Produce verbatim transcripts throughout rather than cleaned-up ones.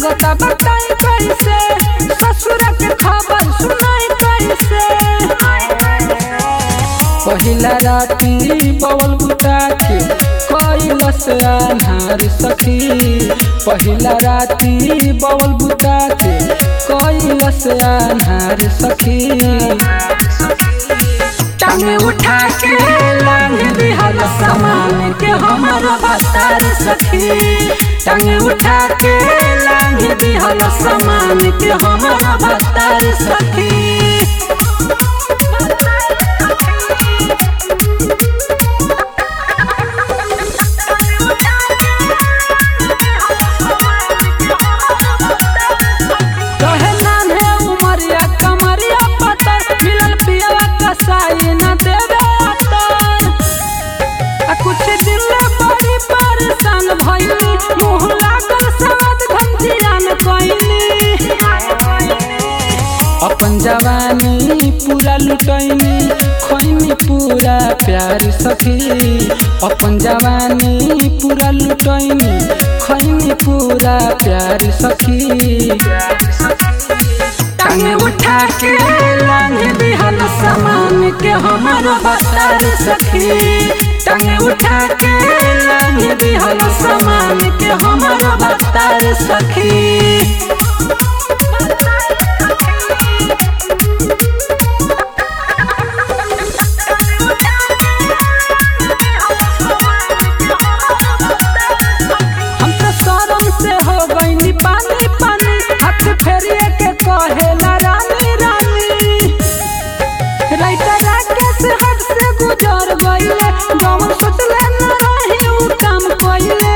लागता बताई कैसे ससुर के खबर सुनाई कैसे। पहिला राती बवल बुता के कैलस अन्हार सखी। पहिला राती बवल बुता के कैलस अन्हार सखी। टांगे उठा के लांग दिहल सामान के हमर भतार सखी। टांगे उठा के लांग दिहल सामान के हमर भतार सखी। कसाई न देवे कुछ दिन बड़ी परेशान भइली मुँह लागल सवाद घंजियान कइली। अपन जवानी पूरा लुटैनी खैनी पूरा प्यार सखी। अपन जवानी पूरा लुटैनी खैनी पूरा प्यार सखी। टांगे उठा के लांग दिहल सामान के हमर भतार सखी। टांगे उठा के लांग दिहल सामान के हमर भतार सखी। हम तो शरम से हो गइनी पानी पानी हाथ फेरिए के कहेला रानी रानी। राइटर के से हद से गुजर गइले जौन सोचले न रही उ काम कइले।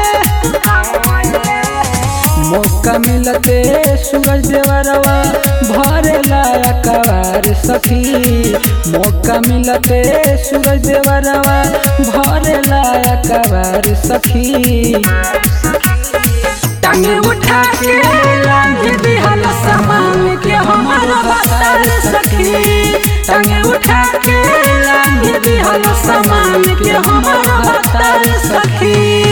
मौका मिलते सूरज देवरवा भरेला अकबार सखी। मौका मिलते सूरज देवरवा भरेला अकबार सखी। टांगे उठा के लांग दिहल सामान के हमर भतार सखी। टांगे उठा के लांग दिहल सामान के हमर भतार सखी।